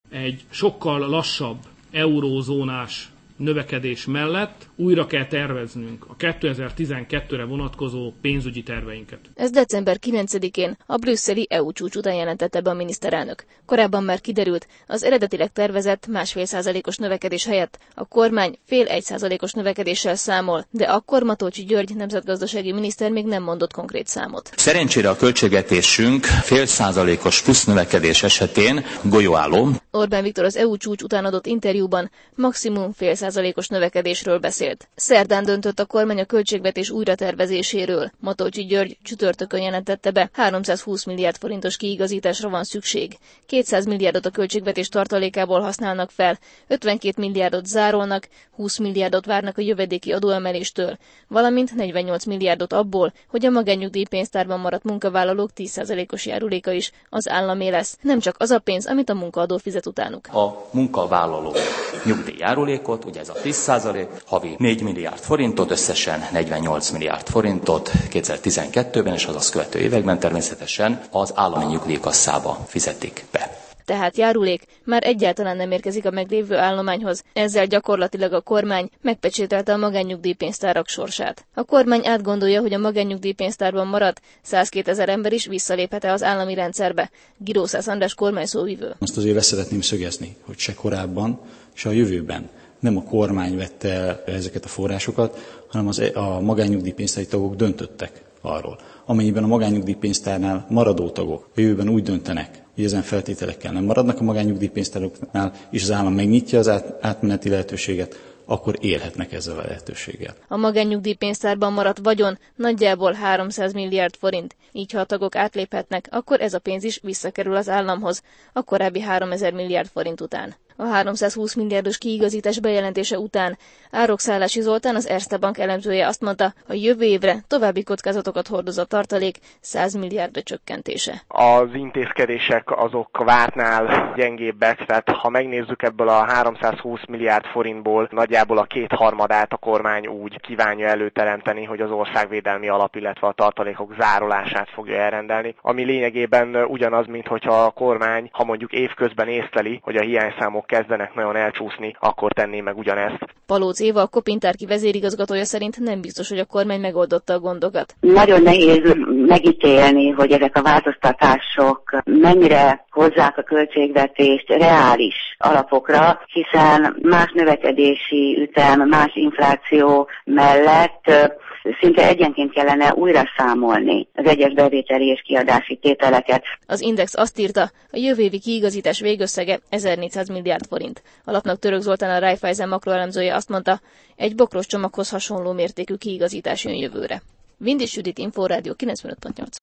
egy sokkal lassabb eurózónás növekedés mellett újra kell terveznünk a 2012-re vonatkozó pénzügyi terveinket. Ez december 9-én a brüsszeli EU csúcs után jelentette be a miniszterelnök. Korábban már kiderült, az eredetileg tervezett 1,5%-os növekedés helyett a kormány 0,5% növekedéssel számol, de akkor Matolcsy György nemzetgazdasági miniszter még nem mondott konkrét számot. Szerencsére a költségvetésünk 0,5%-os plusz növekedés esetén golyóálló. Orbán Viktor az EU csúcs után adott interjúban maximum 0,5%-os növekedésről beszélt. Szerdán döntött a kormány a költségvetés újratervezéséről. Matolcsy György csütörtökön jelentette be, 320 milliárd forintos kiigazításra van szükség. 200 milliárdot a költségvetés tartalékából használnak fel, 52 milliárdot zárolnak, 20 milliárdot várnak a jövedéki adóemeléstől, valamint 48 milliárdot abból, hogy a magánnyugdíjpénztárban maradt munkavállalók 10%-os járuléka is az államé lesz. Nem csak az a pénz, amit a munkaadó fizet utánuk. A munkavállaló nyugdíjjárulékot, ugye ez a 10%, havi 4 milliárd forintot, összesen 48 milliárd forintot 2012-ben és az azt követő években természetesen az állami nyugdíjkasszába fizetik be. Tehát járulék már egyáltalán nem érkezik a meglévő állományhoz. Ezzel gyakorlatilag a kormány megpecsételte a magánnyugdíjpénztárak sorsát. A kormány átgondolja, hogy a magánnyugdíjpénztárban maradt 102 000 ember is visszaléphet-e az állami rendszerbe. Girószász András kormányszóvivő. Azt azért le szeretném szögezni, hogy se korábban, se a jövőben nem a kormány vette el ezeket a forrásokat, hanem a magánnyugdíjpénztári tagok döntöttek arról. Amennyiben a magánnyugdíjpénztárnál maradó tagok a jövőben úgy döntenek, hogy ezen feltételekkel nem maradnak a magánnyugdíjpénztároknál, és az állam megnyitja az átmeneti lehetőséget, akkor élhetnek ezzel a lehetőséggel. A magánnyugdíjpénztárban maradt vagyon nagyjából 300 milliárd forint. Így, ha a tagok átléphetnek, akkor ez a pénz is visszakerül az államhoz, a korábbi 3000 milliárd forint után. A 320 milliárdos kiigazítás bejelentése után Árokszállási Zoltán, az Erste Bank elemzője azt mondta, a jövő évre további kockázatokat hordoz a tartalék 100 milliárdra csökkentése. Az intézkedések azok vártnál gyengébbek, tehát ha megnézzük ebből a 320 milliárd forintból nagyjából a 2/3 a kormány úgy kívánja előteremteni, hogy az országvédelmi alap, illetve a tartalékok zárolását fogja elrendelni, ami lényegében ugyanaz, mint hogyha a kormány, ha mondjuk évközben észleli, hogy a hiányszámok kezdenek nagyon elcsúszni, akkor tenné meg ugyanezt. Palóc Éva, a Kopintárki vezérigazgatója szerint nem biztos, hogy a kormány megoldotta a gondokat. Nagyon nehéz megítélni, hogy ezek a változtatások mennyire hozzák a költségvetést reális alapokra, hiszen más növekedési ütem, más infláció mellett szinte egyenként kellene újra számolni az egyes bevételi és kiadási tételeket. Az Index azt írta, a jövő évi kiigazítás végösszege 1400 milliárd forint. A lapnak Török Zoltán, a Raiffeisen makroelemzője azt mondta, egy bokros csomaghoz hasonló mértékű kiigazítás jön jövőre. Vindis Judit, Inforádió 95.8.